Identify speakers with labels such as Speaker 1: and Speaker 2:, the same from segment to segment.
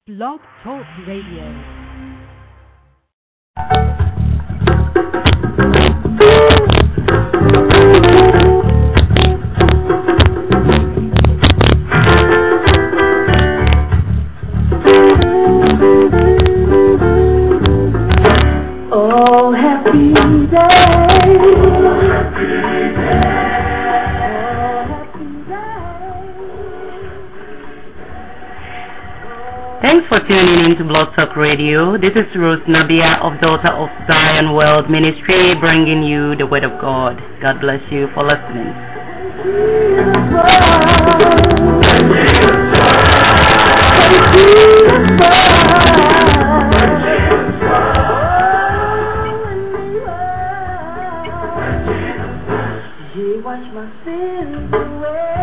Speaker 1: Blog Talk Radio.
Speaker 2: Oh, happy
Speaker 3: Thanks for tuning in to Blog Talk Radio. This is Ruth Nabia of Daughter of Zion World Ministry bringing you the Word of God. God bless you for listening.
Speaker 2: Wash my sins away.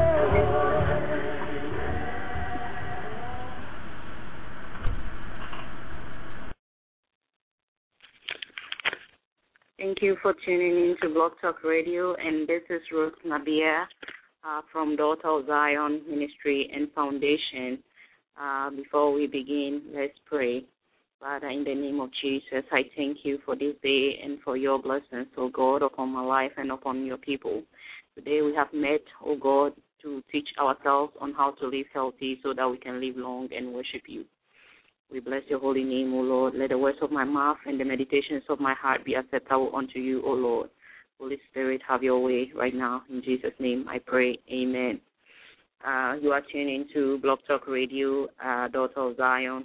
Speaker 3: Thank you for tuning in to Blog Talk Radio, and this is Ruth Nabia from Daughter of Zion Ministry and Foundation. Before we begin, let's pray. Father, in the name of Jesus, I thank you for this day and for your blessings, O God, upon my life and upon your people. Today we have met, O God, to teach ourselves on how to live healthy so that we can live long and worship you. We bless your holy name, O Lord. Let the words of my mouth and the meditations of my heart be acceptable unto you, O Lord. Holy Spirit, have your way right now. In Jesus' name I pray. Amen. You are tuning to Blog Talk Radio, Daughter of Zion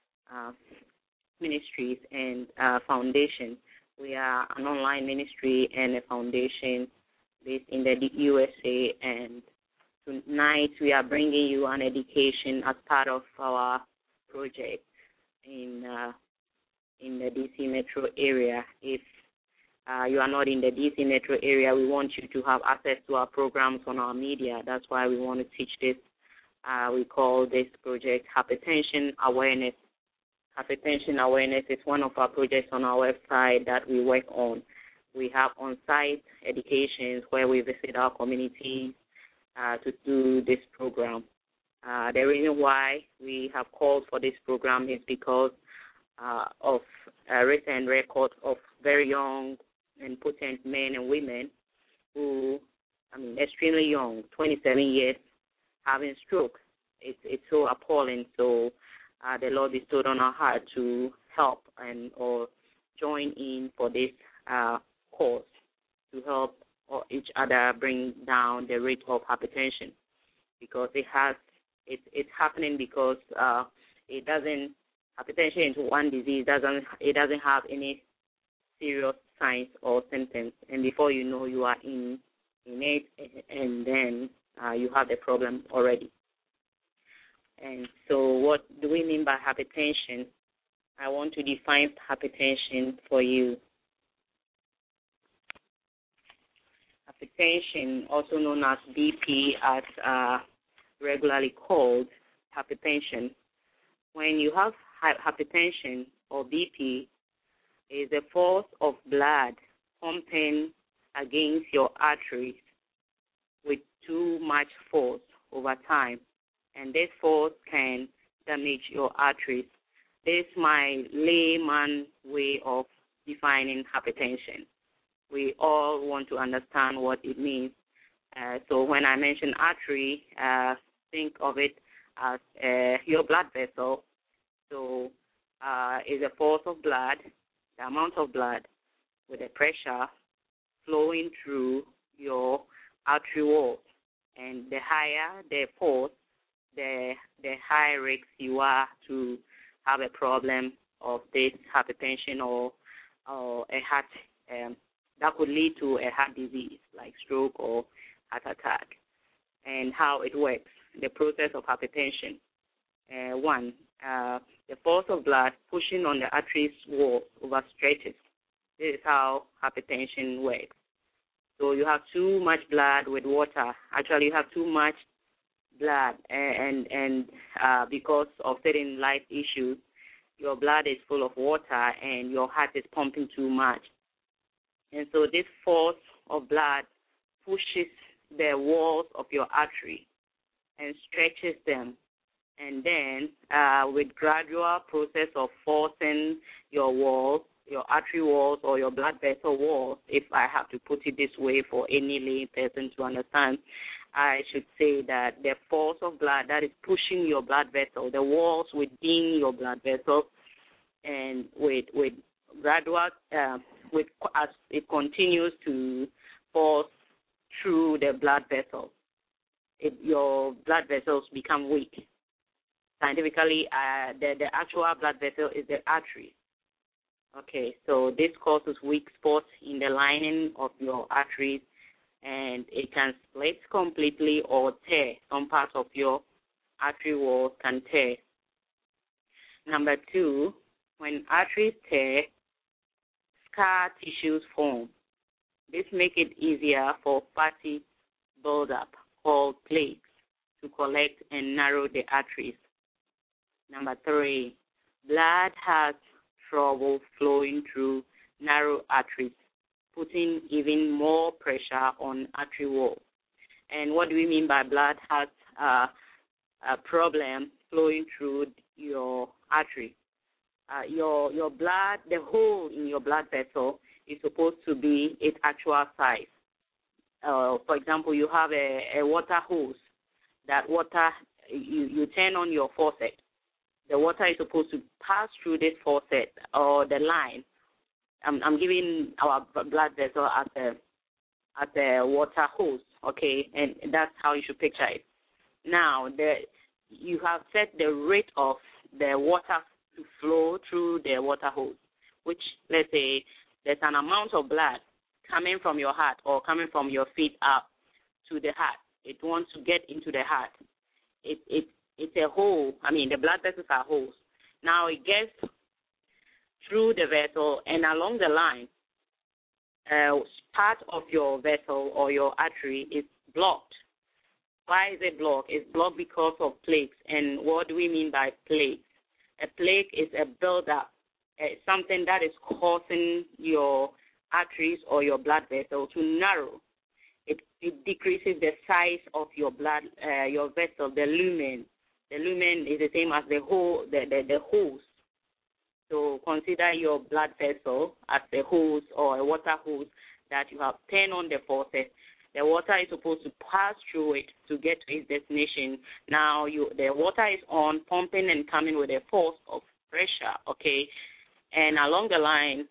Speaker 3: Ministries and Foundation. We are an online ministry and a foundation based in the USA, and tonight we are bringing you an education as part of our project in the DC metro area. If you are not in the DC metro area, we want you to have access to our programs on our media. That's why we want to teach this. We call this project Hypertension Awareness. Hypertension Awareness is one of our projects on our website that we work on. We have on-site educations where we visit our communities to do this program. The reason why we have called for this program is because of recent records of very young and potent men and women who, extremely young, 27 years, having stroke. It's so appalling. So the Lord bestowed on our heart to help or join in for this cause to help each other bring down the rate of hypertension, because it's happening because hypertension is one disease. It doesn't have any serious signs or symptoms, and before you know, you are in it, and then you have the problem already. And so what do we mean by hypertension? I want to define hypertension for you. Hypertension, also known as BP, as regularly called hypertension. When you have hypertension or BP, is a force of blood pumping against your arteries with too much force over time, and this force can damage your arteries. This is my layman way of defining hypertension. We all want to understand what it means. So when I mention artery, think of it as your blood vessel. So it's a force of blood, the amount of blood with the pressure flowing through your artery walls. And the higher the force, the higher risk you are to have a problem of this hypertension or a heart that could lead to a heart disease like stroke or heart attack. And how it works, the process of hypertension. The force of blood pushing on the artery's wall overstretches. This is how hypertension works. So you have too much blood with water. Actually, you have too much blood, and because of certain life issues, your blood is full of water and your heart is pumping too much. And so this force of blood pushes the walls of your artery and stretches them And then with gradual process of forcing your walls, your artery walls or your blood vessel walls, if I have to put it this way for any lay person to understand, I should say that the force of blood that is pushing your blood vessel, the walls within your blood vessel, and with gradual, as it continues to force through the blood vessel, your blood vessels become weak. Scientifically, the actual blood vessel is the artery. Okay, so this causes weak spots in the lining of your arteries, and it can split completely or tear. Some parts of your artery walls can tear. Number 2, when arteries tear, scar tissues form. This makes it easier for fatty buildup called plaques to collect and narrow the arteries. Number 3, blood has trouble flowing through narrow arteries, putting even more pressure on artery walls. And what do we mean by blood has a problem flowing through your artery? Your blood, the hole in your blood vessel is supposed to be its actual size. For example, you have a water hose. That water, you turn on your faucet. The water is supposed to pass through this faucet or the line. I'm giving our blood vessel as a water hose, okay, and that's how you should picture it. Now, you have set the rate of the water to flow through the water hose, which, let's say, there's an amount of blood coming from your heart or coming from your feet up to the heart. It wants to get into the heart. It's a hole. I mean, the blood vessels are holes. Now it gets through the vessel, and along the line, part of your vessel or your artery is blocked. Why is it blocked? It's blocked because of plaques. And what do we mean by plaques? A plaque is a buildup, something that is causing your arteries or your blood vessel to narrow. It decreases the size of your blood, your vessel, the lumen. The lumen is the same as the hole, the hose. So consider your blood vessel as a hose or a water hose that you have turned on the faucet. The water is supposed to pass through it to get to its destination. Now the water is on, pumping and coming with a force of pressure, okay? And along the line,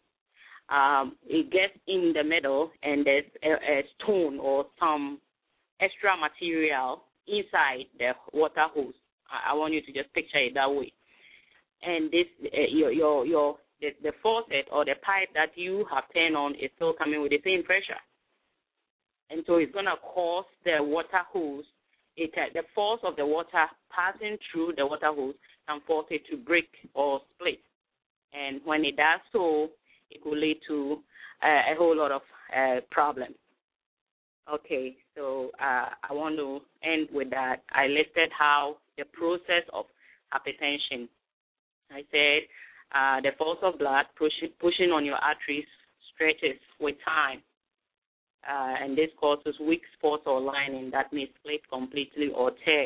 Speaker 3: it gets in the middle, and there's a stone or some extra material inside the water hose. I want you to just picture it that way. And this, the faucet or the pipe that you have turned on is still coming with the same pressure, and so it's gonna cause the water hose. The force of the water passing through the water hose can force it to break or split, and when it does so, it will lead to a whole lot of problems. Okay, so I want to end with that. I listed how the process of hypertension. I said the force of blood pushing on your arteries stretches with time, and this causes weak spots or lining that may split completely or tear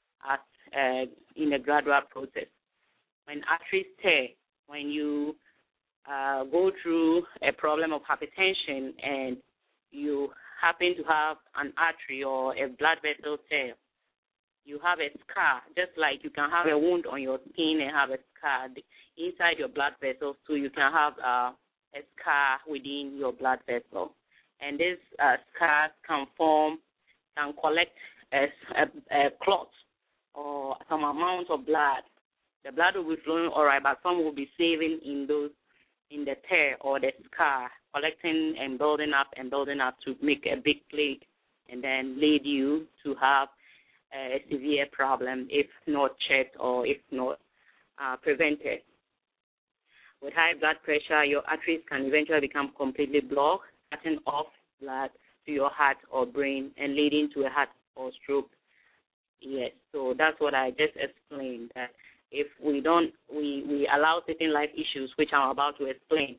Speaker 3: as in a gradual process. When arteries tear, when you go through a problem of hypertension and you happen to have an artery or a blood vessel tear, you have a scar, just like you can have a wound on your skin and have a scar inside your blood vessels, so you can have a scar within your blood vessel. And this scars can collect a clot or some amount of blood. The blood will be flowing all right, but some will be saving in the tear or the scar, collecting and building up to make a big plaque, and then lead you to have a severe problem if not checked or if not prevented. With high blood pressure, your arteries can eventually become completely blocked, cutting off blood to your heart or brain and leading to a heart or stroke. Yes, so that's what I just explained, that if we allow certain life issues, which I'm about to explain,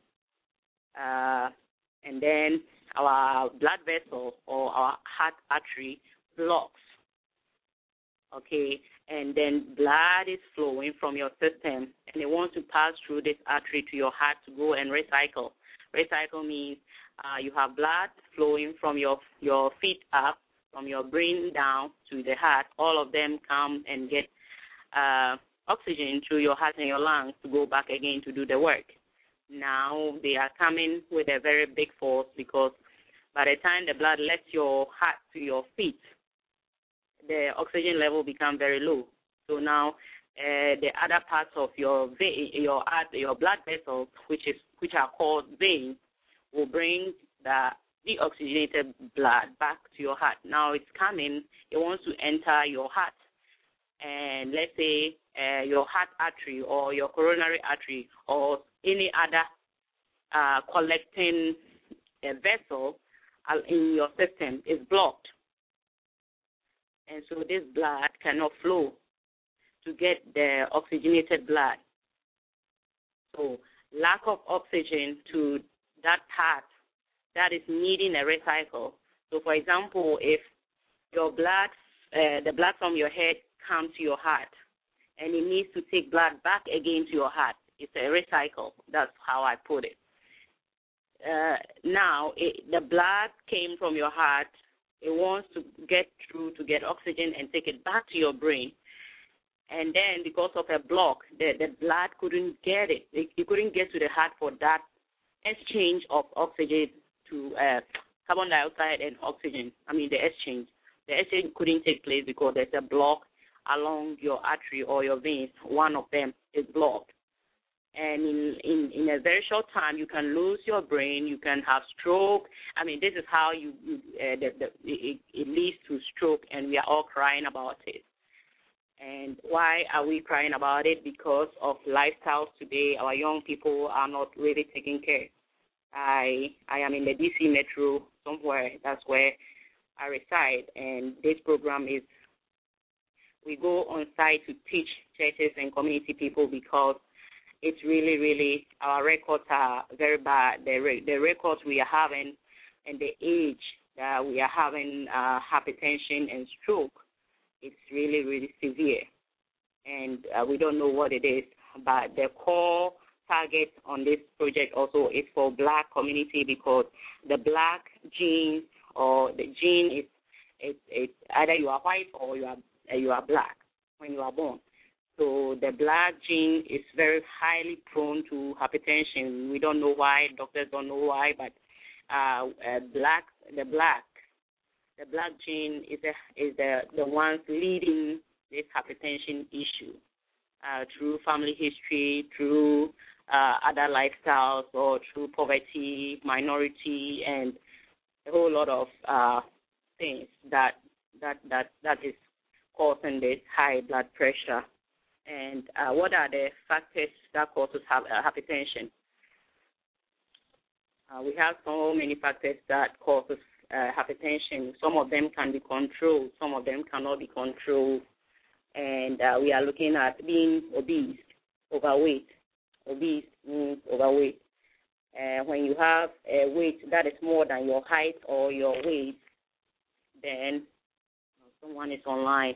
Speaker 3: and then our blood vessel or our heart artery blocks. okay, and then blood is flowing from your system, and it wants to pass through this artery to your heart to go and recycle. Recycle means you have blood flowing from your feet up, from your brain down to the heart. All of them come and get oxygen through your heart and your lungs to go back again to do the work. Now they are coming with a very big force because by the time the blood lets your heart to your feet, the oxygen level becomes very low. So now the other parts of your blood vessels, which are called veins, will bring the deoxygenated blood back to your heart. Now it's coming. It wants to enter your heart. And let's say your heart artery or your coronary artery or any other collecting vessel in your system is blocked. And so this blood cannot flow to get the oxygenated blood. So lack of oxygen to that part that is needing a recycle. So, for example, if your blood, the blood from your head comes to your heart, and it needs to take blood back again to your heart, it's a recycle. That's how I put it. Now, the blood came from your heart. It wants to get through to get oxygen and take it back to your brain. And then because of a block, the blood couldn't get it. It couldn't get to the heart for that exchange of oxygen to carbon dioxide and oxygen. The exchange. The exchange couldn't take place because there's a block along your artery or your veins. One of them is blocked. And in a very short time, you can lose your brain. You can have stroke. This is how it leads to stroke, and we are all crying about it. And why are we crying about it? Because of lifestyles today. Our young people are not really taking care. I am in the D.C. Metro somewhere. That's where I reside, and this program is, we go on site to teach churches and community people because it's really, really, our records are very bad. The records we are having and the age that we are having hypertension and stroke, it's really, really severe. And we don't know what it is. But the core target on this project also is for black community because the black gene or the gene is either you are white or you are black when you are born. So the black gene is very highly prone to hypertension. We don't know why. Doctors don't know why, but the black gene is the ones leading this hypertension issue through family history, through other lifestyles, or through poverty, minority, and a whole lot of things that is causing this high blood pressure. And what are the factors that causes hypertension? We have so many factors that causes hypertension. Some of them can be controlled. Some of them cannot be controlled. And we are looking at being obese, overweight. Obese means overweight. When you have a weight that is more than your height or your weight, then someone is online.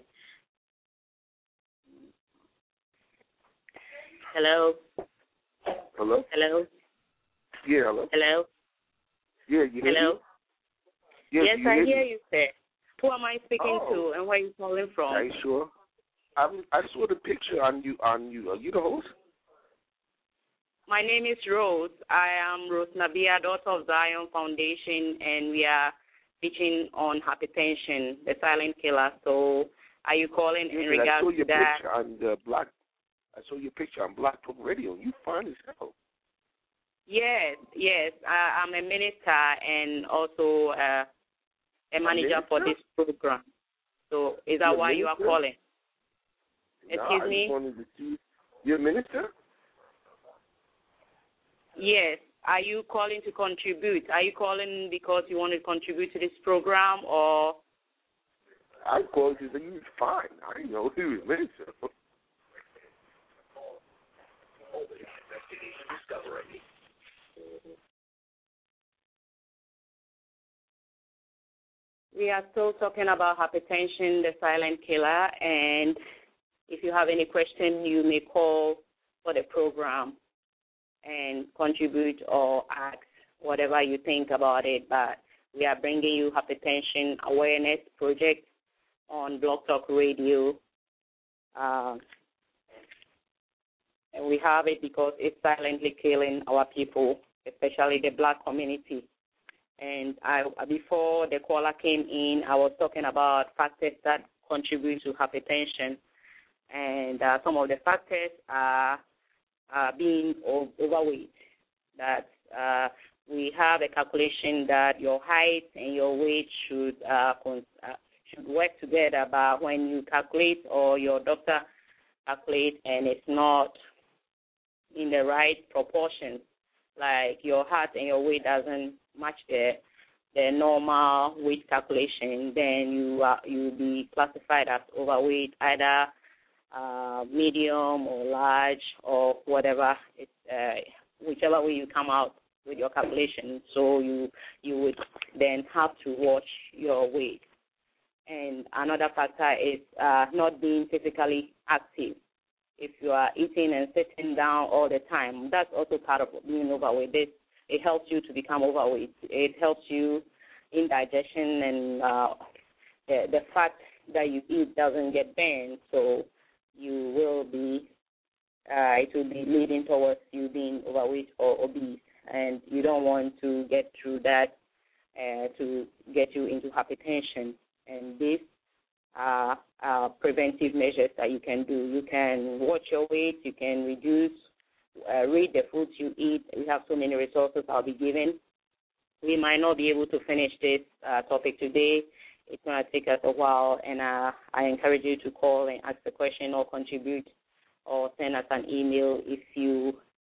Speaker 3: Hello?
Speaker 4: Hello?
Speaker 3: Hello?
Speaker 4: Yeah, hello?
Speaker 3: Hello?
Speaker 4: Yeah, you hear
Speaker 3: Hello?
Speaker 4: me? Yeah,
Speaker 3: Yes, I hear you, sir. Who am I speaking to, and where are you calling from?
Speaker 4: Are you sure? I saw the picture on you. Are you the host?
Speaker 3: My name is Rose. I am Rose Nabia, daughter of Zion Foundation, and we are teaching on hypertension, the silent killer. So are you calling in regards to that?
Speaker 4: I saw your picture on Black Talk Radio. You fine as hell.
Speaker 3: Yes. I'm a minister and also a manager for this program. So is that why you are calling? Excuse me?
Speaker 4: I just wanted to see. You're a minister?
Speaker 3: Yes. Are you calling to contribute? Are you calling because you want to contribute to this program, or?
Speaker 4: I called you because you were fine. I didn't know you were a minister.
Speaker 3: We are still talking about hypertension, the silent killer, and if you have any question, you may call for the program and contribute or ask whatever you think about it. But we are bringing you hypertension awareness project on Blog Talk Radio. And we have it because it's silently killing our people, especially the black community. And before the caller came in, I was talking about factors that contribute to hypertension. And some of the factors are being overweight. That we have a calculation that your height and your weight should work together, but when you calculate or your doctor calculates and it's not in the right proportion, like your height and your weight doesn't match the normal weight calculation, then you'll be classified as overweight, either medium or large or whatever, whichever way you come out with your calculation. So you would then have to watch your weight. And another factor is not being physically active. If you are eating and sitting down all the time, that's also part of being overweight. It helps you to become overweight. It helps you in digestion, and the fat that you eat doesn't get burned, so you will be, it will be leading towards you being overweight or obese, and you don't want to get through that to get you into hypertension. And these are preventive measures that you can do. You can watch your weight, you can reduce, read the foods you eat. We have so many resources I'll be giving. We might not be able to finish this topic today. It's going to take us a while, and I encourage you to call and ask a question or contribute or send us an email if you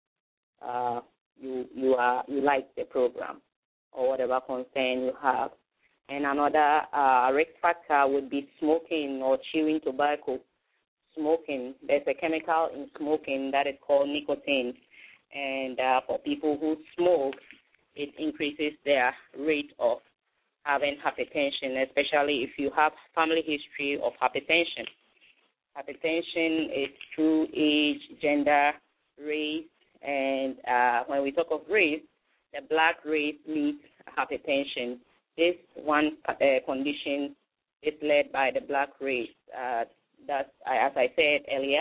Speaker 3: like the program or whatever concern you have. And another risk factor would be smoking or chewing tobacco. Smoking, there's a chemical in smoking that is called nicotine, and for people who smoke, it increases their rate of having hypertension, especially if you have family history of hypertension. Hypertension is through age, gender, race, and when we talk of race, the black race leads hypertension. This one condition is led by the black race. That's, as I said earlier,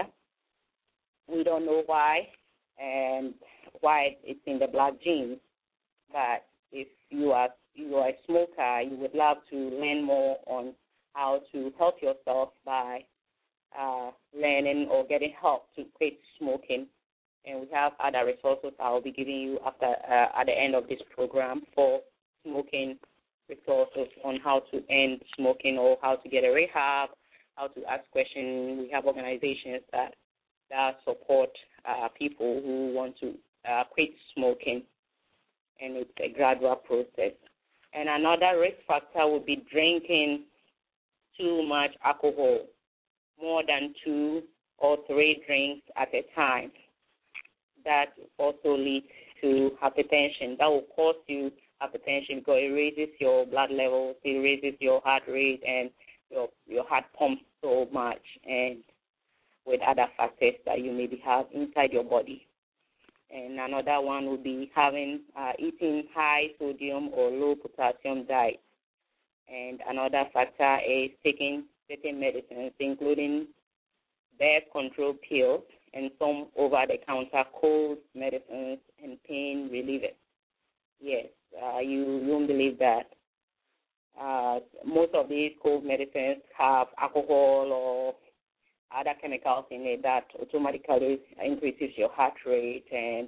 Speaker 3: we don't know why and why it's in the black genes. But if you are a smoker, you would love to learn more on how to help yourself by learning or getting help to quit smoking. And we have other resources I'll be giving you after at the end of this program for smoking resources on how to end smoking or how to get a rehab, how to ask questions. We have organizations that support people who want to quit smoking, and it's a gradual process. And another risk factor would be drinking too much alcohol, more than 2 or 3 drinks at a time. That also leads to hypertension. That will cause you hypertension because it raises your blood levels, it raises your heart rate, and your heart pumps so much, and with other factors that you maybe have inside your body. And another one would be eating high sodium or low potassium diet. And another factor is taking certain medicines, including birth control pills and some over-the-counter cold medicines and pain relievers. Yes, you won't believe that. Most of these cold medicines have alcohol or other chemicals in it that automatically increases your heart rate, and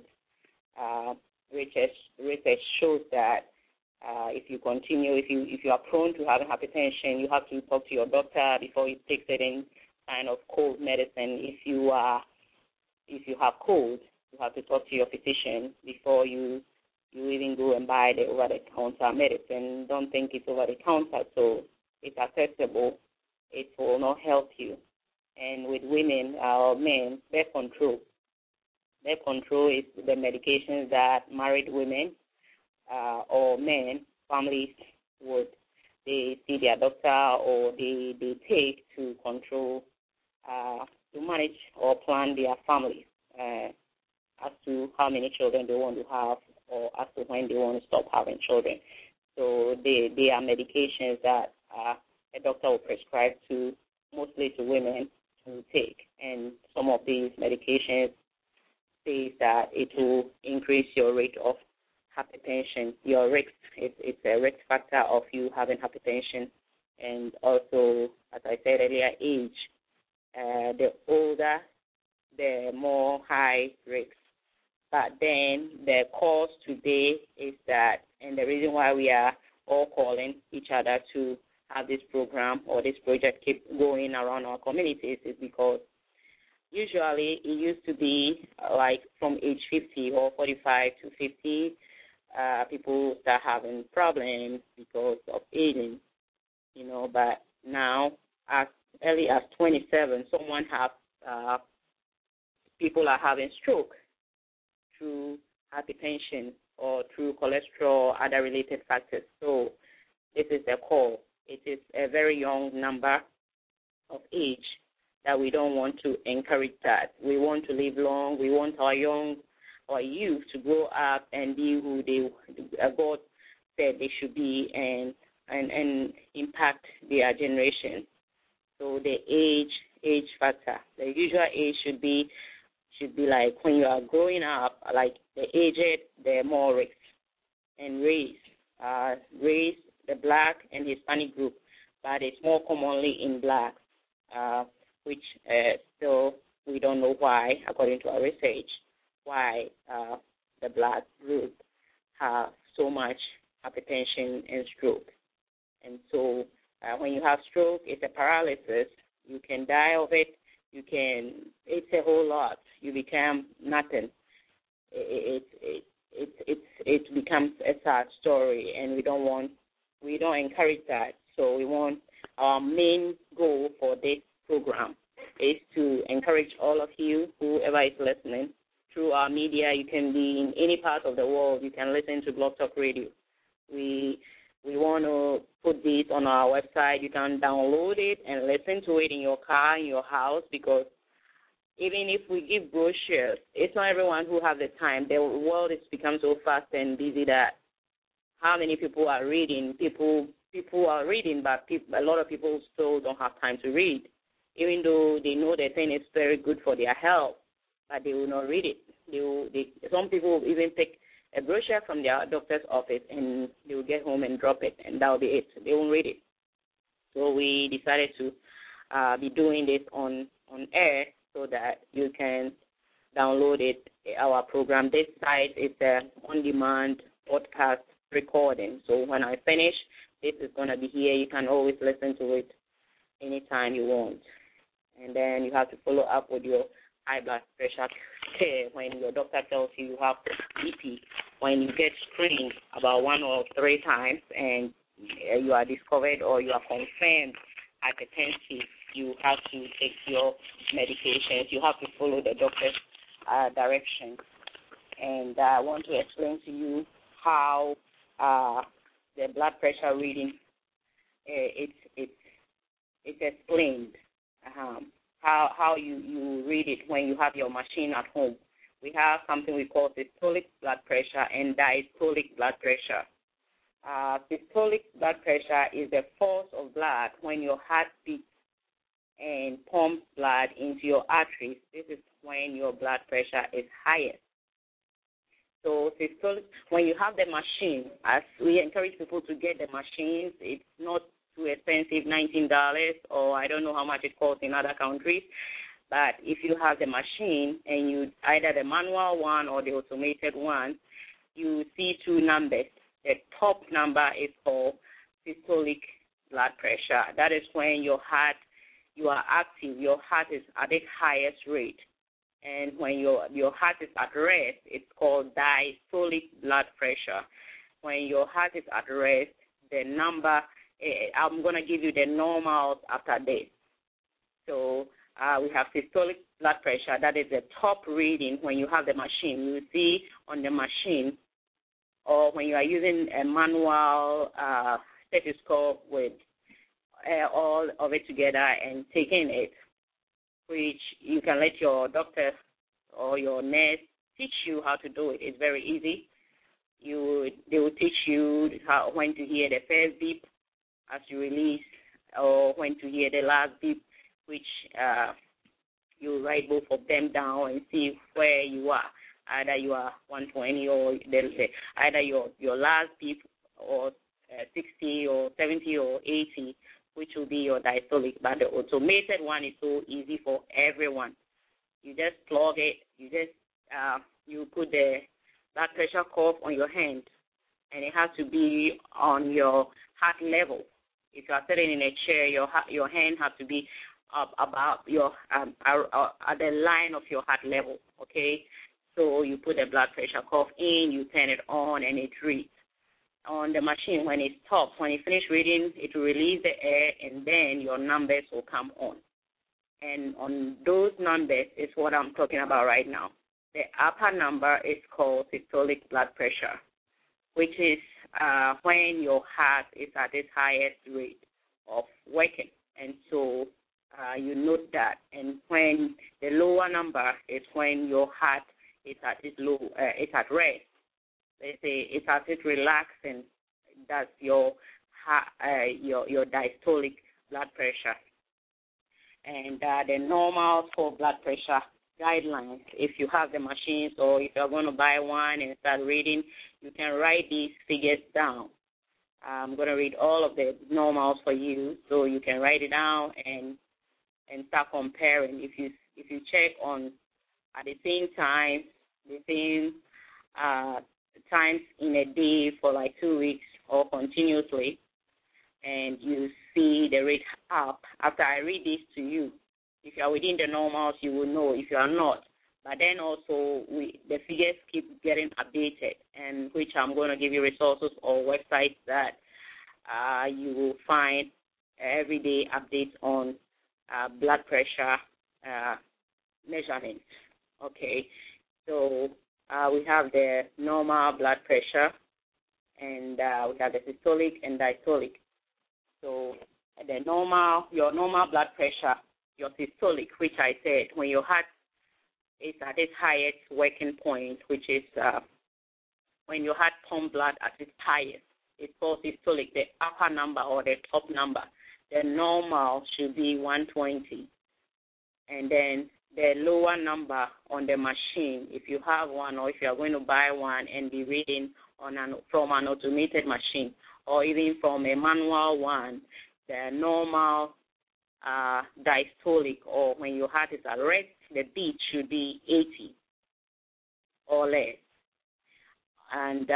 Speaker 3: research shows that if you continue, if you are prone to having hypertension, you have to talk to your doctor before you take certain kind of cold medicine. If you have cold, you have to talk to your physician before you even go and buy the over-the-counter medicine. Don't think it's over-the-counter, so it's accessible. It will not help you. And with women or men, birth control. Birth control is the medications that married women or men, families would they see their doctor or they take to control, to manage or plan their families as to how many children they want to have or as to when they want to stop having children. So they are medications that a doctor will prescribe to, mostly to women, to take. And some of these medications say that it will increase your rate of hypertension, your risk. It's a risk factor of you having hypertension. And also, as I said earlier, age. The older, the more high risk. But then the cause today is that, and the reason why we are all calling each other to have this program or this project keep going around our communities is because usually it used to be like from age 50 or 45 to 50, people start having problems because of aging, but now as early as 27, people are having stroke through hypertension or through cholesterol, other related factors. So this is the call. It is a very young number of age that we don't want to encourage that. We want to live long. We want our youth to grow up and be who God said they should be and impact their generation. So the age factor, the usual age should be like when you are growing up, like the aged, the more risk. And race, the black and Hispanic group, but it's more commonly in black, which still we don't know why, according to our research, why the black group have so much hypertension and stroke. And so when you have stroke, it's a paralysis. You can die of it. It's a whole lot. You become nothing. It becomes a sad story, and we don't encourage that. So we want, our main goal for this program is to encourage all of you, whoever is listening, through our media. You can be in any part of the world. You can listen to Blog Talk Radio. We want to put this on our website. You can download it and listen to it in your car, in your house, because even if we give brochures, it's not everyone who has the time. The world has become so fast and busy that how many people are reading? People are reading, but a lot of people still don't have time to read, even though they know the thing is very good for their health, but they will not read it. Some people will even pick a brochure from their doctor's office and they will get home and drop it, and that will be it. They won't read it. So we decided to be doing this on air so that you can download it, our program. This site is an on-demand podcast recording. So when I finish, this is going to be here. You can always listen to it anytime you want. And then you have to follow up with your high blood pressure care when your doctor tells you have BP. When you get screened about 1 or 3 times and you are discovered or you are confirmed hypertensive, you have to take your medications. You have to follow the doctor's directions. And I want to explain to you how the blood pressure reading it's explained. How you read it when you have your machine at home. We have something we call systolic blood pressure and diastolic blood pressure. Systolic blood pressure is the force of blood when your heart beats and pumps blood into your arteries. This is when your blood pressure is highest. So systolic, when you have the machine, as we encourage people to get the machines, it's not too expensive, $19, or I don't know how much it costs in other countries. But if you have the machine and you either the manual one or the automated one, you see 2 numbers. The top number is called systolic blood pressure. That is when you are active, your heart is at its highest rate. And when your heart is at rest, it's called diastolic blood pressure. When your heart is at rest, the number, I'm going to give you the normals after this. So we have systolic blood pressure. That is the top reading when you have the machine. You see on the machine, or when you are using a manual stethoscope with all of it together and taking it, which you can let your doctor or your nurse teach you how to do it. It's very easy. They will teach you when to hear the first beep as you release, or when to hear the last beep, which you write both of them down and see where you are. Either you are 120 or either your last beep or 60 or 70 or 80, which will be your diastolic. But the automated one is so easy for everyone. You just plug it. You put the blood pressure cuff on your hand, and it has to be on your heart level. If you are sitting in a chair, your hand has to be up about your at the line of your heart level. Okay, so you put the blood pressure cuff in, you turn it on, and it reads. On the machine, when it stops, when it finishes reading, it will release the air, and then your numbers will come on. And on those numbers is what I'm talking about right now. The upper number is called systolic blood pressure, which is when your heart is at its highest rate of working. And so you note that. And when the lower number is when your heart is at its low, it's at rest. They say it's at its relaxing. That's your diastolic blood pressure. And the normal for blood pressure guidelines, if you have the machines or if you're going to buy one and start reading, you can write these figures down. I'm going to read all of the normals for you, so you can write it down and start comparing. If you check on at the same time, the same times in a day for like 2 weeks or continuously, and you see the rate up. After I read this to you, if you are within the normals, you will know. If you are not, but then also the figures keep getting updated, and which I'm going to give you resources or websites that you will find everyday updates on blood pressure measurements. Okay, so we have the normal blood pressure, and we have the systolic and diastolic. So your normal blood pressure, your systolic, which I said, when your heart is at its highest working point, which is when your heart pumps blood at its highest, it's called systolic, the upper number or the top number. The normal should be 120. And then the lower number on the machine, if you have one or if you are going to buy one and be reading from an automated machine or even from a manual one, the normal diastolic, or when your heart is at rest, the beat should be 80 or less. And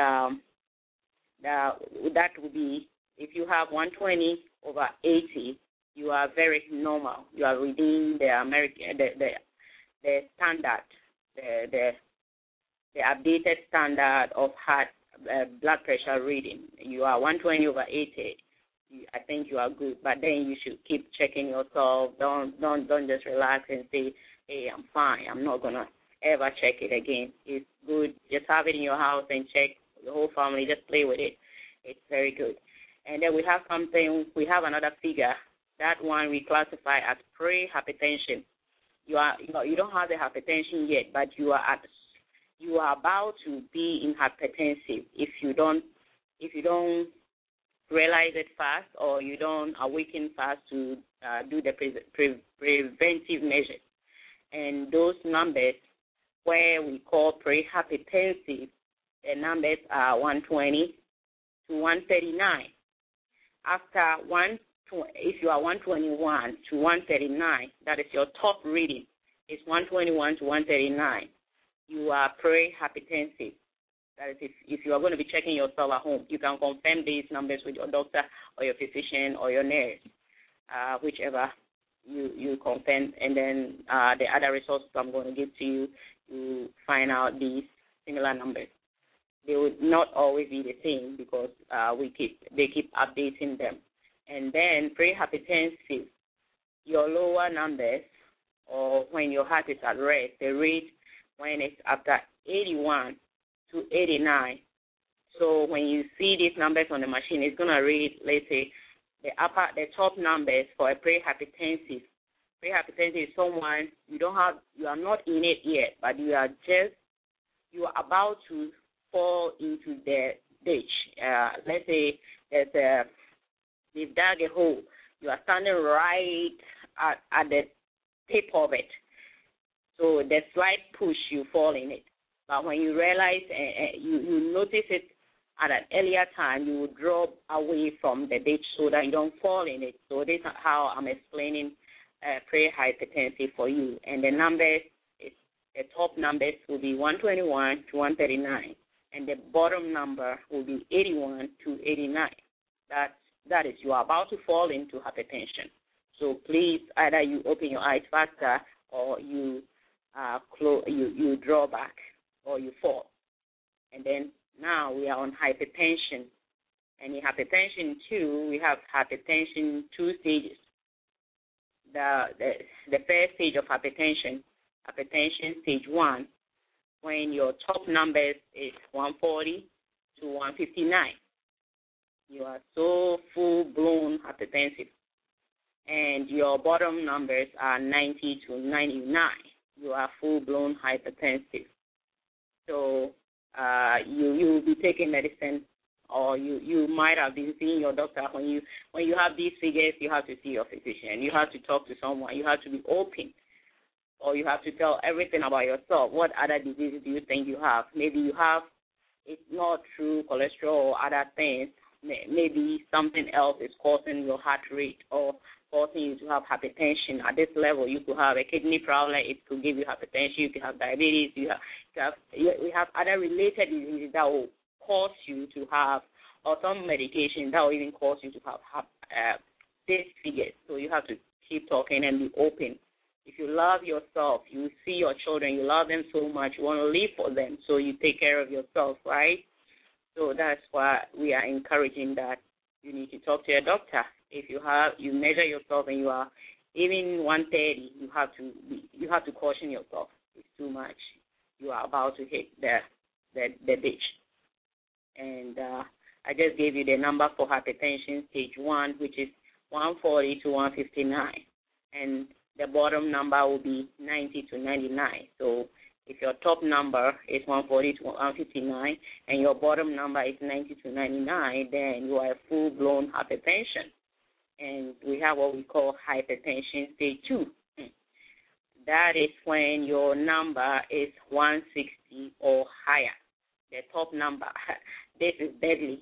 Speaker 3: that would be, if you have 120 over 80, you are very normal. You are reading the standard, the updated standard of heart blood pressure reading. You are 120 over 80. I think you are good, but then you should keep checking yourself. Don't just relax and say, hey, I'm fine. I'm not gonna ever check it again. It's good. Just have it in your house and check the whole family. Just play with it. It's very good. And then we have another figure. That one we classify as pre-hypertension. You don't have the hypertension yet, but you are about to be in hypertensive if you don't realize it fast, or you don't awaken fast to do the preventive measures. And those numbers, where we call pre-hypertensive, the numbers are 120 to 139. If you are 121 to 139, that is your top reading. It's 121 to 139. You are pre-hypertensive. That is, if you are going to be checking yourself at home, you can confirm these numbers with your doctor or your physician or your nurse, whichever you confirm. And then the other resources I'm going to give to you, you find out these similar numbers. They would not always be the same because they keep updating them. And then pre-hypertensive, your lower numbers, or when your heart is at rest, the rate when it's after 81 to 89, So when you see these numbers on the machine, it's going to read, let's say, the top numbers for a pre-hypertensive. Pre-hypertensive is someone you are not in it yet, but you are about to fall into the ditch. Let's say they've dug a hole. You are standing right at the tip of it. So the slight push, you fall in it. But when you realize you notice it at an earlier time, you will drop away from the ditch so that you don't fall in it. So this is how I'm explaining pre-hypertensive for you. And the numbers, the top numbers will be 121 to 139, and the bottom number will be 81 to 89. That is, you are about to fall into hypertension. So please, either you open your eyes faster, or you draw back, or you fall. And then now we are on hypertension. And in hypertension 2, we have hypertension 2 stages. The first stage of hypertension stage 1, when your top numbers is 140 to 159. You are so full-blown hypertensive. And your bottom numbers are 90 to 99. You are full-blown hypertensive. So you will be taking medicine, or you might have been seeing your doctor. When you have these figures, you have to see your physician. You have to talk to someone. You have to be open, or you have to tell everything about yourself. What other diseases do you think you have? Maybe you have, it's not true cholesterol or other things. Maybe something else is causing your heart rate or causing you to have hypertension. At this level, you could have a kidney problem. It could give you hypertension. You could have diabetes. We have other related diseases that will cause you to have, or some medication that will even cause you to have these figures. So you have to keep talking and be open. If you love yourself, you see your children, you love them so much, you want to live for them, so you take care of yourself, right? So that's why we are encouraging that you need to talk to your doctor. If you measure yourself and you are even 130, you have to caution yourself. It's too much. You are about to hit the ditch. And I just gave you the number for hypertension stage 1, which is 140 to 159, and the bottom number will be 90 to 99. So if your top number is 140 to 159 and your bottom number is 90 to 99, then you are full-blown hypertension. And we have what we call hypertension stage 2. That is when your number is 160 or higher. The top number. This is deadly,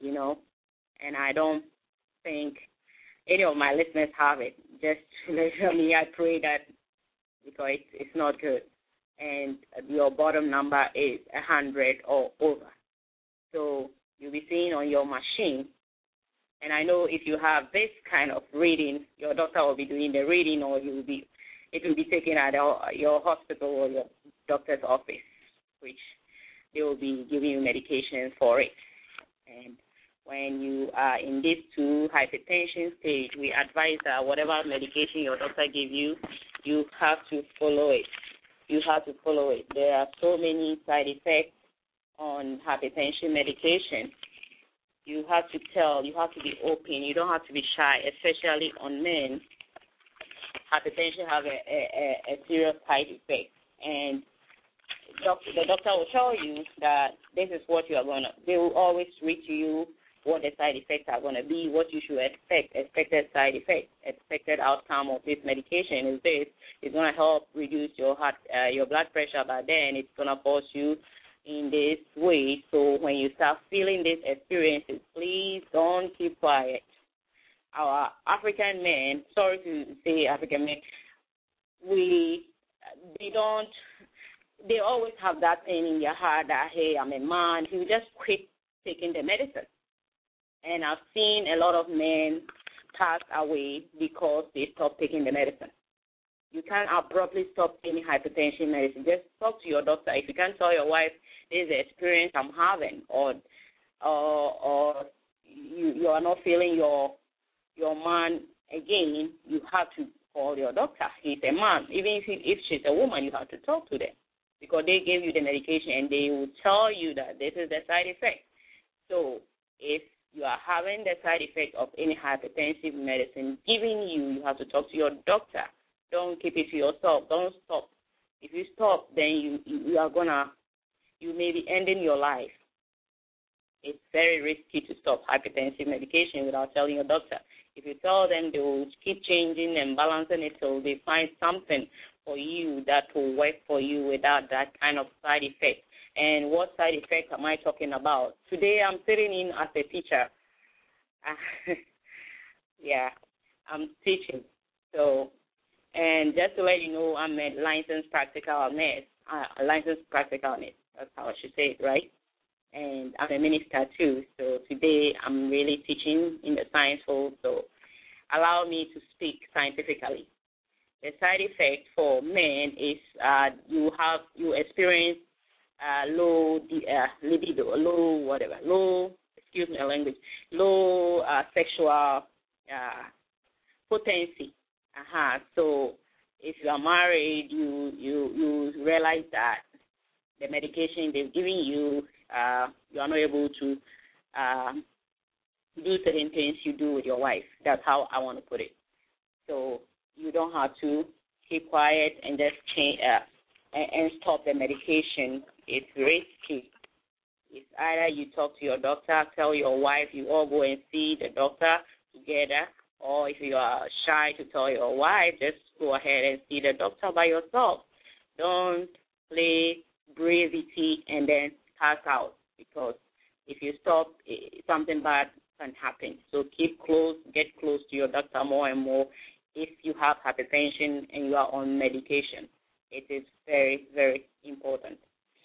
Speaker 3: and I don't think any of my listeners have it. Just let me, I pray that, because it's not good. And your bottom number is 100 or over. So you'll be seeing on your machine, and I know if you have this kind of reading, your doctor will be doing the reading, or it will be taken at your hospital or your doctor's office, which they will be giving you medication for it. And when you are in this 2 hypertension stage, we advise that whatever medication your doctor gives you, you have to follow it. You have to follow it. There are so many side effects on hypertension medication. You have to be open. You don't have to be shy, especially on men. Hypertension has a serious side effect. And the doctor will tell you that this is what you are going to, they will always read to you what the side effects are going to be, what you should expect, expected side effects, expected outcome of this medication is this. It's going to help reduce your blood pressure, but then it's going to force you in this way. So when you start feeling these experiences, please don't keep quiet. Our African men, sorry to say African men, they always have that thing in their heart that, hey, I'm a man. You just quit taking the medicine. And I've seen a lot of men pass away because they stopped taking the medicine. You can't abruptly stop taking hypertension medicine. Just talk to your doctor. If you can't tell your wife, this is the experience I'm having, or you are not feeling your man again, you have to call your doctor. He's a man. Even if she's a woman, you have to talk to them, because they gave you the medication and they will tell you that this is the side effect. So if you are having the side effect of any hypertensive medicine given you, you have to talk to your doctor. Don't keep it to yourself. Don't stop. If you stop, then you may be ending your life. It's very risky to stop hypertensive medication without telling your doctor. If you tell them, they will keep changing and balancing it till they find something for you that will work for you without that kind of side effect. And what side effect am I talking about? Today I'm sitting in as a teacher. Yeah, I'm teaching. So, and just to let you know, I'm a licensed practical nurse. That's how I should say it, right? And I'm a minister too. So today I'm really teaching in the science field. So allow me to speak scientifically. The side effect for men is you experience low libido, low sexual potency. So if you are married, you realize that the medication they've given you, you are not able to do certain things you do with your wife. That's how I want to put it. So you don't have to keep quiet and just change and stop the medication. It's risky. It's either you talk to your doctor, tell your wife, you all go and see the doctor together, or if you are shy to tell your wife, just go ahead and see the doctor by yourself. Don't play brevity and then pass out, because if you stop, something bad can happen. So get close to your doctor more and more if you have hypertension and you are on medication. It is very, very important.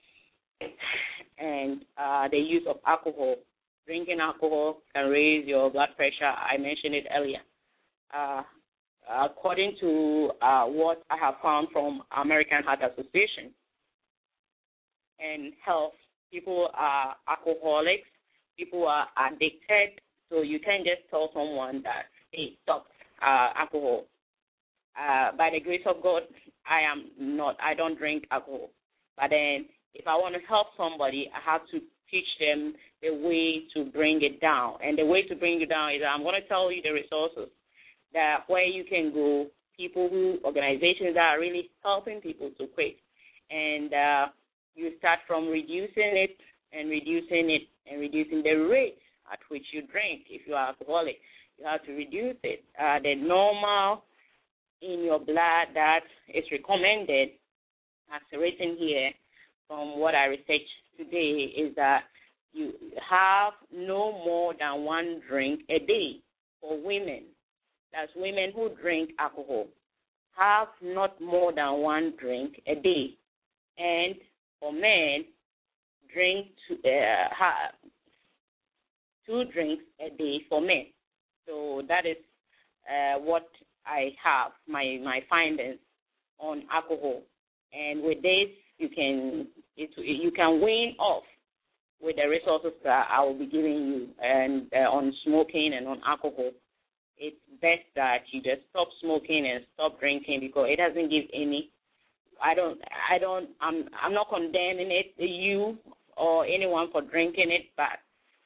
Speaker 3: And the use of alcohol. Drinking alcohol can raise your blood pressure. I mentioned it earlier. According to what I have found from American Heart Association and health, people are alcoholics, people are addicted, so you can't just tell someone that, hey, stop alcohol. By the grace of God, I don't drink alcohol. But then if I want to help somebody, I have to teach them the way to bring it down. And the way to bring it down is I'm going to tell you the resources that where you can go, organizations that are really helping people to quit. And you start from reducing it and reducing the rate at which you drink. If you are alcoholic, you have to reduce it. The normal in your blood that is recommended, as written here from what I researched today, is that you have no more than one drink a day for women. That's women who drink alcohol. Have not more than one drink a day. And for men, drink two drinks a day for men. So that is what I have, my findings on alcohol. And with this, you can wean off with the resources that I will be giving you, and on smoking and on alcohol. It's best that you just stop smoking and stop drinking, because it doesn't give any. I'm not condemning you or anyone for drinking it, but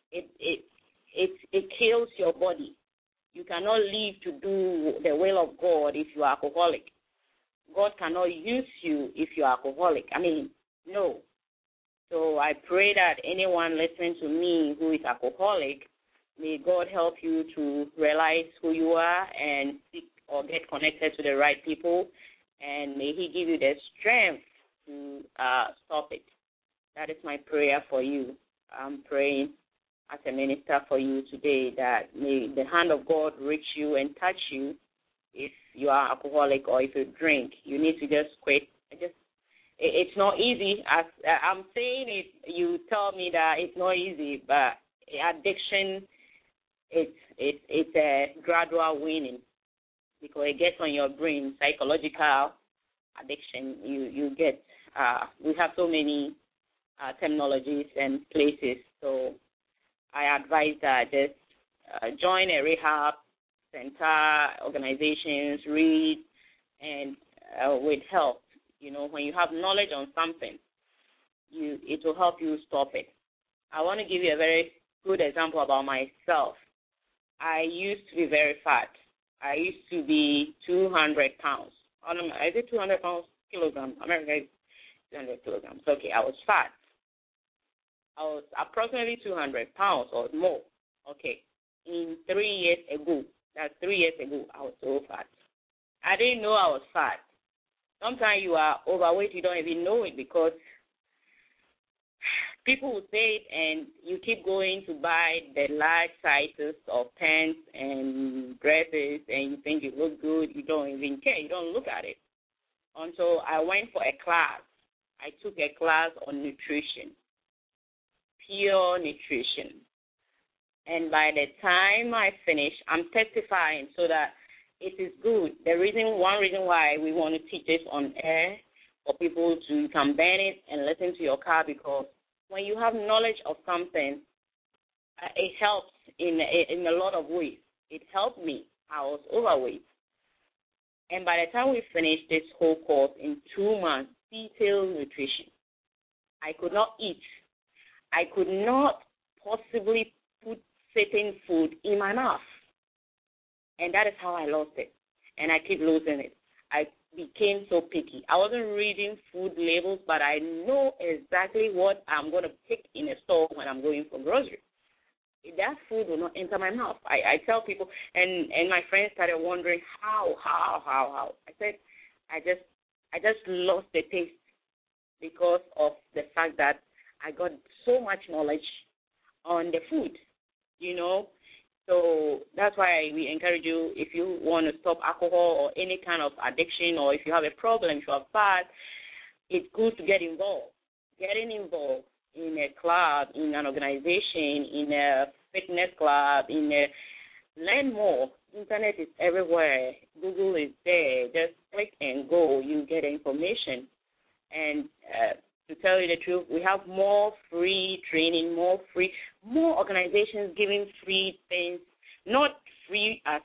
Speaker 3: it kills your body. You cannot live to do the will of God if you are alcoholic. God cannot use you if you are alcoholic. No. So I pray that anyone listening to me who is alcoholic, may God help you to realize who you are and seek or get connected to the right people, and may He give you the strength to stop it. That is my prayer for you. I'm praying as a minister for you today that may the hand of God reach you and touch you. If you are alcoholic or if you drink, you need to just quit. It's not easy. As I'm saying it, you tell me that it's not easy, but addiction, it's a gradual weaning, because it gets on your brain. Psychological addiction, you get. We have so many terminologies and places, so I advise that just join a rehab center, organizations, read, and with help. When you have knowledge on something, it will help you stop it. I want to give you a very good example about myself. I used to be very fat. I used to be 200 pounds. I did 200 pounds kilograms. America is 200 kilograms. Okay, I was fat. I was approximately 200 pounds or more. Okay, in 3 years ago, that's 3 years ago, I was so fat. I didn't know I was fat. Sometimes you are overweight, you don't even know it because people will say it and you keep going to buy the large sizes of pants and dresses and you think you look good. You don't even care. You don't look at it. Until I went for a class. I took a class on nutrition, pure nutrition. And by the time I finish, I'm testifying so that it is good. One reason why we want to teach this on air for people to can burn it and listen to your car, because when you have knowledge of something, it helps in a lot of ways. It helped me. I was overweight. And by the time we finished this whole course in 2 months, detailed nutrition, I could not eat. I could not possibly put certain food in my mouth. And that is how I lost it. And I keep losing it. I became so picky. I wasn't reading food labels, but I know exactly what I'm going to pick in a store when I'm going for groceries. That food will not enter my mouth. I tell people, and my friends started wondering how. I said, I just lost the taste because of the fact that I got so much knowledge on the food, you know. So that's why we encourage you, if you want to stop alcohol or any kind of addiction, or if you have a problem, if you are fat, it's good to get involved. Getting involved in a club, in an organization, in a fitness club, learn more. Internet is everywhere. Google is there. Just click and go. You get information. And to tell you the truth, we have more free training, more organizations giving free things, not free as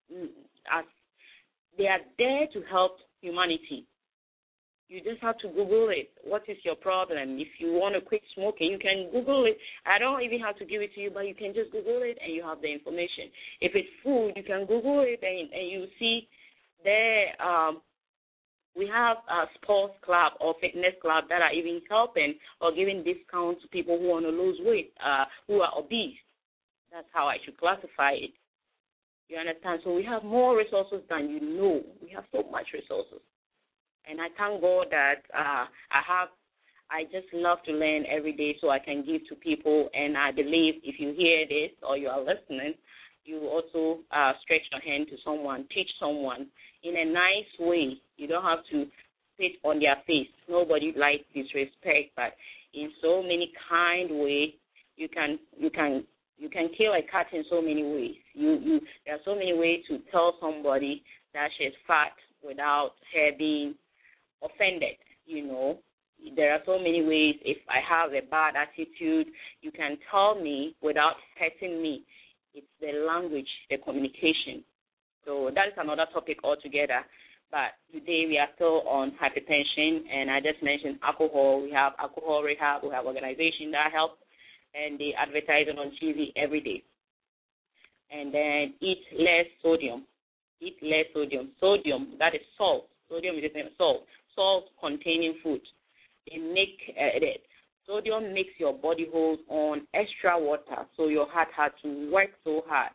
Speaker 3: they are there to help humanity. You just have to Google it. What is your problem? If you want to quit smoking, you can Google it. I don't even have to give it to you, but you can just Google it and you have the information. If it's food, you can Google it and you see there. We have a sports club or fitness club that are even helping or giving discounts to people who want to lose weight, who are obese. That's how I should classify it. You understand? So we have more resources than you know. We have so much resources. And I thank God that I just love to learn every day so I can give to people. And I believe if you hear this or you are listening, you also stretch your hand to someone, teach someone in a nice way. You don't have to spit on their face. Nobody likes disrespect, but in so many kind ways, you can kill a cat in so many ways. There are so many ways to tell somebody that she's fat without her being offended, you know. There are so many ways. If I have a bad attitude, you can tell me without hurting me. It's the language, the communication. So that is another topic altogether. But today we are still on hypertension, and I just mentioned alcohol. We have alcohol rehab. We have organizations that help, and they advertise it on TV every day. And then eat less sodium. Eat less sodium. Sodium, that is salt. Sodium is the same salt. Salt-containing food. Sodium makes your body hold on extra water, so your heart has to work so hard.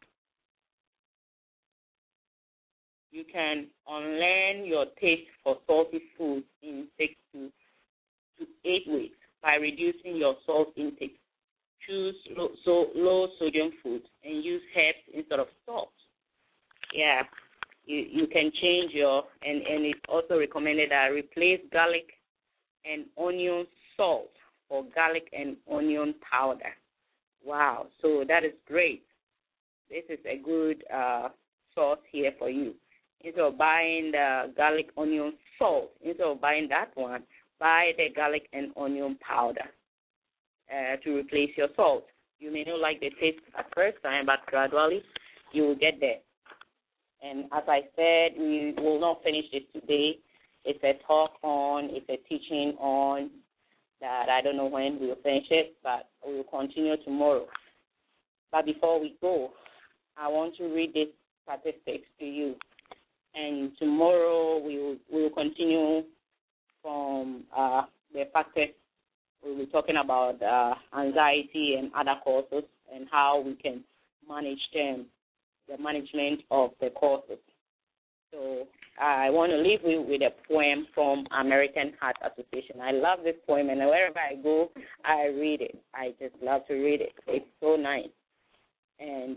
Speaker 3: You can unlearn your taste for salty foods in 6 to 8 weeks by reducing your salt intake. Choose low sodium foods and use herbs instead of salt. Yeah, you can change and it's also recommended that replace garlic and onion salt or garlic and onion powder. Wow, so that is great. This is a good sauce here for you. Instead of buying the garlic onion salt, instead of buying that one, buy the garlic and onion powder to replace your salt. You may not like the taste at first time, but gradually you will get there. And as I said, we will not finish this today. It's a it's a teaching on that I don't know when we will finish it, but we will continue tomorrow. But before we go, I want to read these statistics to you. And tomorrow we will continue from the factors. We'll be talking about anxiety and other causes and how we can manage them, the management of the causes. So I want to leave you with a poem from American Heart Association. I love this poem, and wherever I go, I read it. I just love to read it. It's so nice. And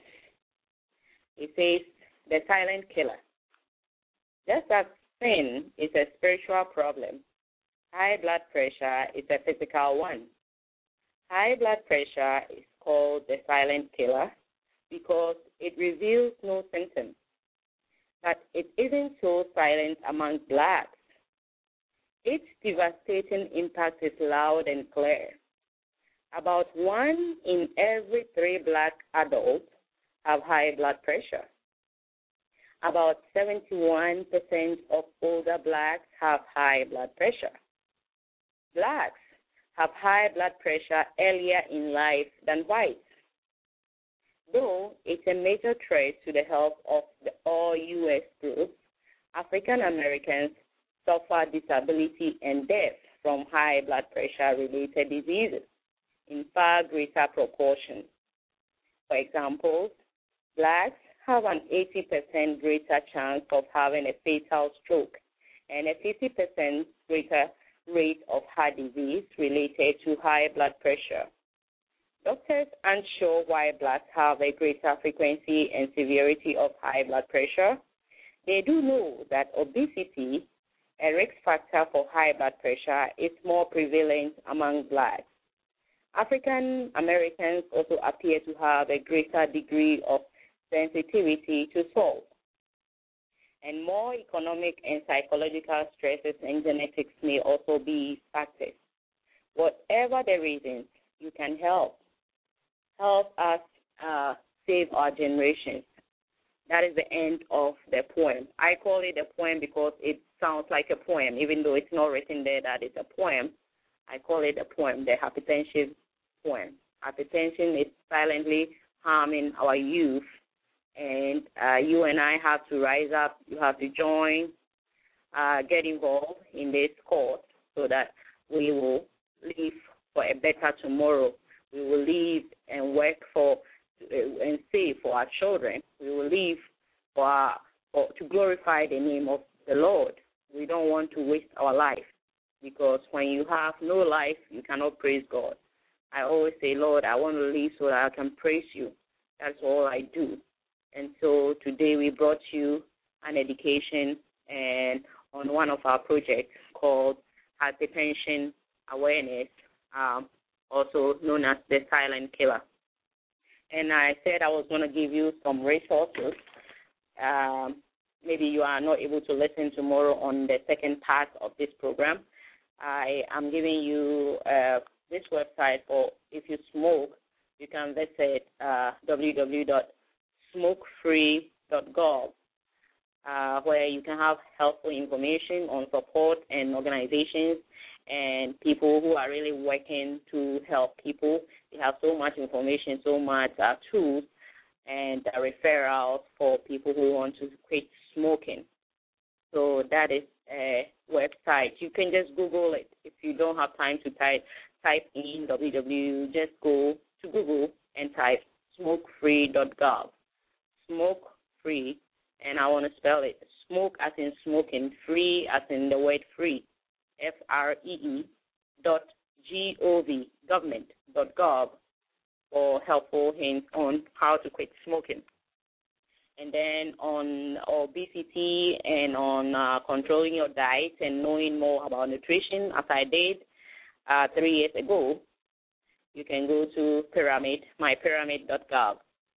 Speaker 3: it says, The Silent Killer. Just as sin is a spiritual problem, high blood pressure is a physical one. High blood pressure is called the silent killer because it reveals no symptoms. But it isn't so silent among blacks. Its devastating impact is loud and clear. About 1 in every 3 black adults have high blood pressure. About 71% of older blacks have high blood pressure. Blacks have high blood pressure earlier in life than whites. Though it's a major threat to the health of all U.S. groups, African Americans suffer disability and death from high blood pressure-related diseases in far greater proportion. For example, blacks have an 80% greater chance of having a fatal stroke and a 50% greater rate of heart disease related to high blood pressure. Doctors aren't sure why blacks have a greater frequency and severity of high blood pressure. They do know that obesity, a risk factor for high blood pressure, is more prevalent among blacks. African Americans also appear to have a greater degree of sensitivity to salt. And more economic and psychological stresses and genetics may also be factors. Whatever the reasons, you can help. Help us save our generations. That is the end of the poem. I call it a poem because it sounds like a poem, even though it's not written there that it's a poem. I call it a poem, the hypertension poem. Hypertension is silently harming our youth, and you and I have to rise up. You have to join, get involved in this cause so that we will live for a better tomorrow. We will live and work for and save for our children. We will live to glorify the name of the Lord. We don't want to waste our life, because when you have no life, you cannot praise God. I always say, Lord, I want to live so that I can praise you. That's all I do. And so today we brought you an education and on one of our projects called Hypertension Awareness, also known as the Silent Killer. And I said I was going to give you some resources. Maybe you are not able to listen tomorrow on the second part of this program. I am giving you this website for if you smoke, you can visit www.smokefree.gov, where you can have helpful information on support and organizations and people who are really working to help people. They have so much information, so much tools and referrals for people who want to quit smoking. So that is a website. You can just Google it. If you don't have time to type in www, just go to Google and type smokefree.gov. Smoke free, and I want to spell it. Smoke as in smoking, free as in the word free. FREE.gov, government.gov, for helpful hints on how to quit smoking. And then on obesity and on controlling your diet and knowing more about nutrition, as I did 3 years ago, you can go to mypyramid.gov,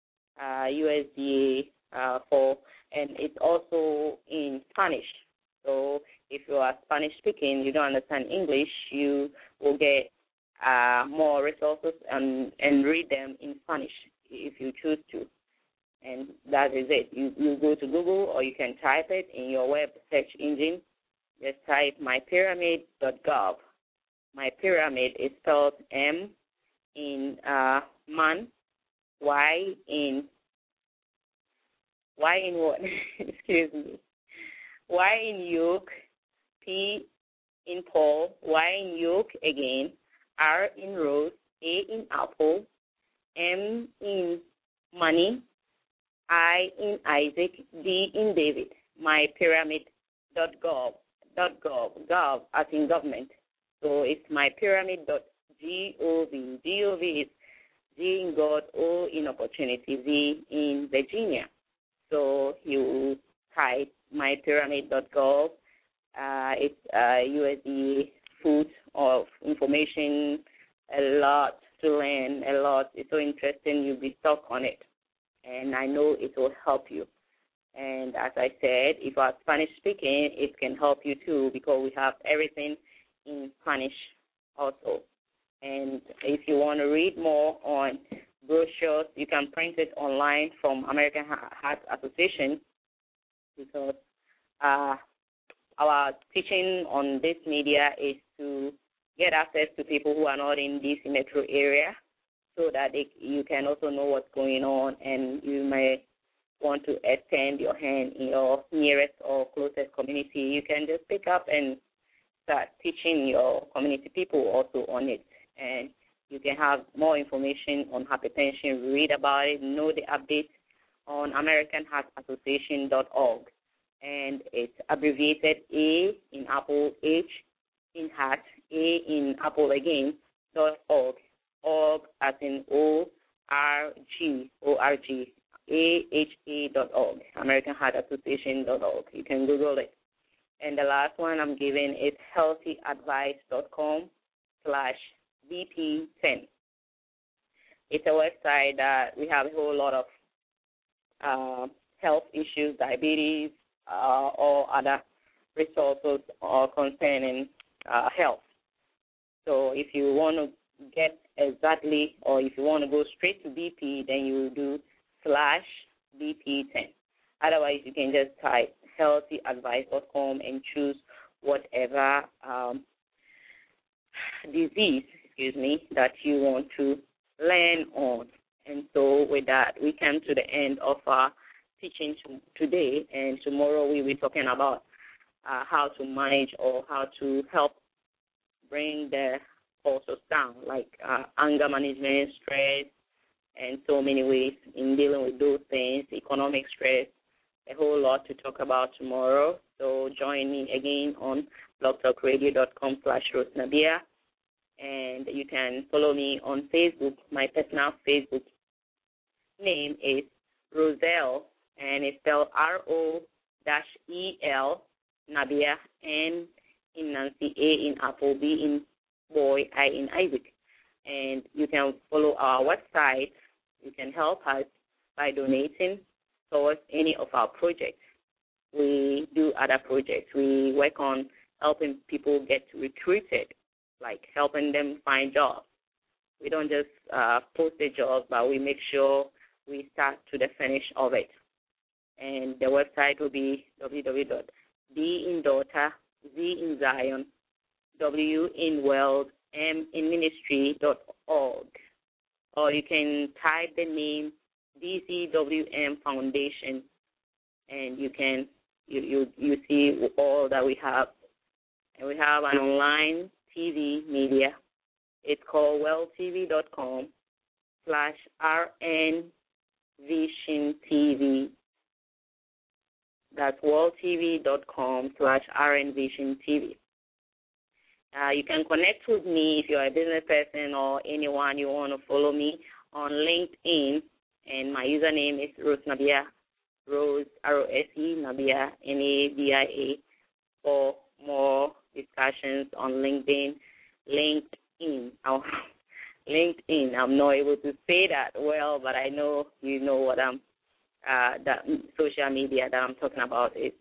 Speaker 3: USDA and it's also in Spanish. So if you are Spanish speaking, you don't understand English, you will get more resources and read them in Spanish if you choose to. And that is it. You go to Google, or you can type it in your web search engine. Just type mypyramid.gov. My pyramid is spelled M in man, what? Excuse me. Y in yoke, P in Paul, Y in yoke again, R in rose, A in apple, M in money, I in Isaac, D in David, mypyramid.gov, gov as in government. So it's mypyramid.gov. Gov is G in God, O in opportunity, V in Virginia. So you type mypyramid.gov. It's USD food of information, a lot to learn, a lot. It's so interesting. You'll be stuck on it. And I know it will help you. And as I said, if you are Spanish speaking, it can help you too because we have everything in Spanish also. And if you want to read more on brochures, you can print it online from American Heart Association because our teaching on this media is to get access to people who are not in this metro area so that you can also know what's going on, and you may want to extend your hand in your nearest or closest community. You can just pick up and start teaching your community people also on it. And you can have more information on hypertension, read about it, know the updates on AmericanHeartAssociation.org. And it's abbreviated A in Apple, H in heart, A in Apple again, .org. Org as in O-R-G, O-R-G, AHA.org, AmericanHeartAssociation.org. You can Google it. And the last one I'm giving is healthyadvice.com/BP10. It's a website that we have a whole lot of health issues, diabetes, or other resources concerning health. So if you want to get exactly, or if you want to go straight to BP, then you will do /BP10. Otherwise, you can just type healthyadvice.com and choose whatever disease, that you want to learn on. And so with that, we come to the end of our teaching today, and tomorrow we will be talking about how to manage or how to help bring the pulses down, like anger management, stress, and so many ways in dealing with those things, economic stress, a whole lot to talk about tomorrow. So join me again on blogtalkradio.com/RoseNabia. And you can follow me on Facebook. My personal Facebook name is Roselle, and it's spelled R-O-E-L, Nabia, N in Nancy, A in Apple, B in Boy, I in Isaac. And you can follow our website. You can help us by donating towards any of our projects. We do other projects. We work on helping people get recruited, like helping them find jobs. We don't just post a job, but we make sure we start to the finish of it. And the website will be www.D in daughter, Z in Zion, W in world, M in ministry.org. Or you can type the name DCWM Foundation, and you can you see all that we have. And we have an online TV media. It's called worldtv.com/RNVisionTV. That's worldtv.com/RNVisionTV. You can connect with me if you're a business person or anyone you want to follow me on LinkedIn, and my username is Rose Nabia, Rose, R-O-S-E, Nabia, N-A-B-I-A, for more discussions on LinkedIn. LinkedIn. I'm not able to say that well, but I know you know what that social media that I'm talking about is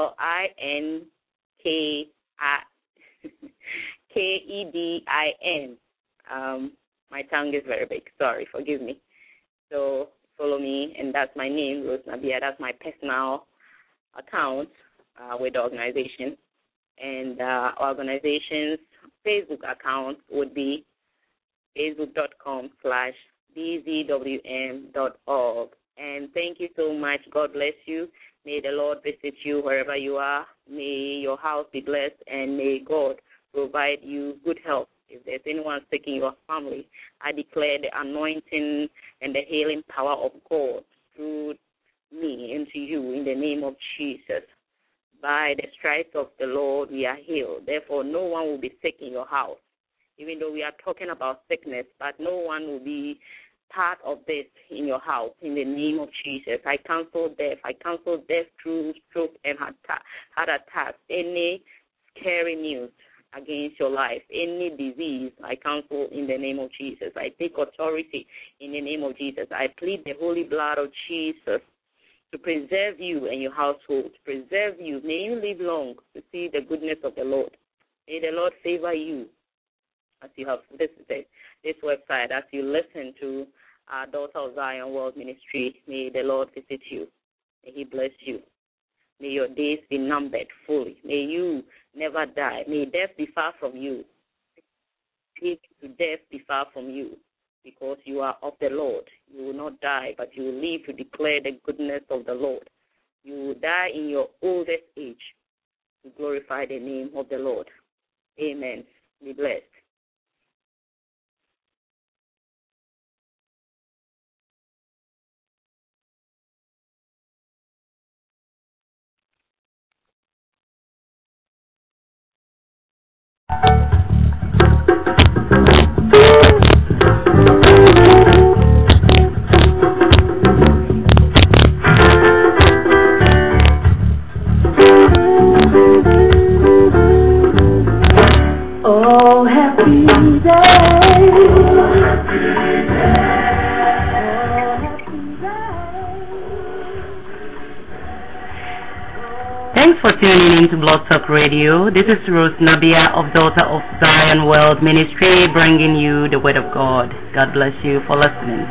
Speaker 3: LinkedIn. My tongue is very big. Sorry, forgive me. So follow me, and that's my name, Rose Nabia. That's my personal account with the organization. And organization's Facebook account would be facebook.com/the bzwm.org. And thank you so much. God bless you. May the Lord visit you wherever you are. May your house be blessed, and may God provide you good health. If there's anyone sick in your family, I declare the anointing and the healing power of God through me into you in the name of Jesus. By the stripes of the Lord, we are healed. Therefore, no one will be sick in your house. Even though we are talking about sickness, but no one will be part of this in your house in the name of Jesus. I cancel death. I cancel death through stroke and heart attacks. Any scary news against your life, any disease, I cancel in the name of Jesus. I take authority in the name of Jesus. I plead the holy blood of Jesus to preserve you and your household, to preserve you. May you live long to see the goodness of the Lord. May the Lord favor you as you have visited this website, as you listen to our Daughter of Zion World Ministry. May the Lord visit you. May He bless you. May your days be numbered fully. May you never die. May death be far from you. May death be far from you, because you are of the Lord. You will not die, but you will live to declare the goodness of the Lord. You will die in your oldest age to glorify the name of the Lord. Amen. Be blessed.
Speaker 2: Oh, happy day.
Speaker 1: Thanks for tuning in to Blog Talk Radio. This is Rose Nabia of Daughter of Zion World Ministry, bringing you the Word of God. God bless you for listening.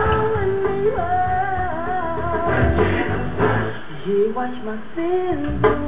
Speaker 2: He washed my sins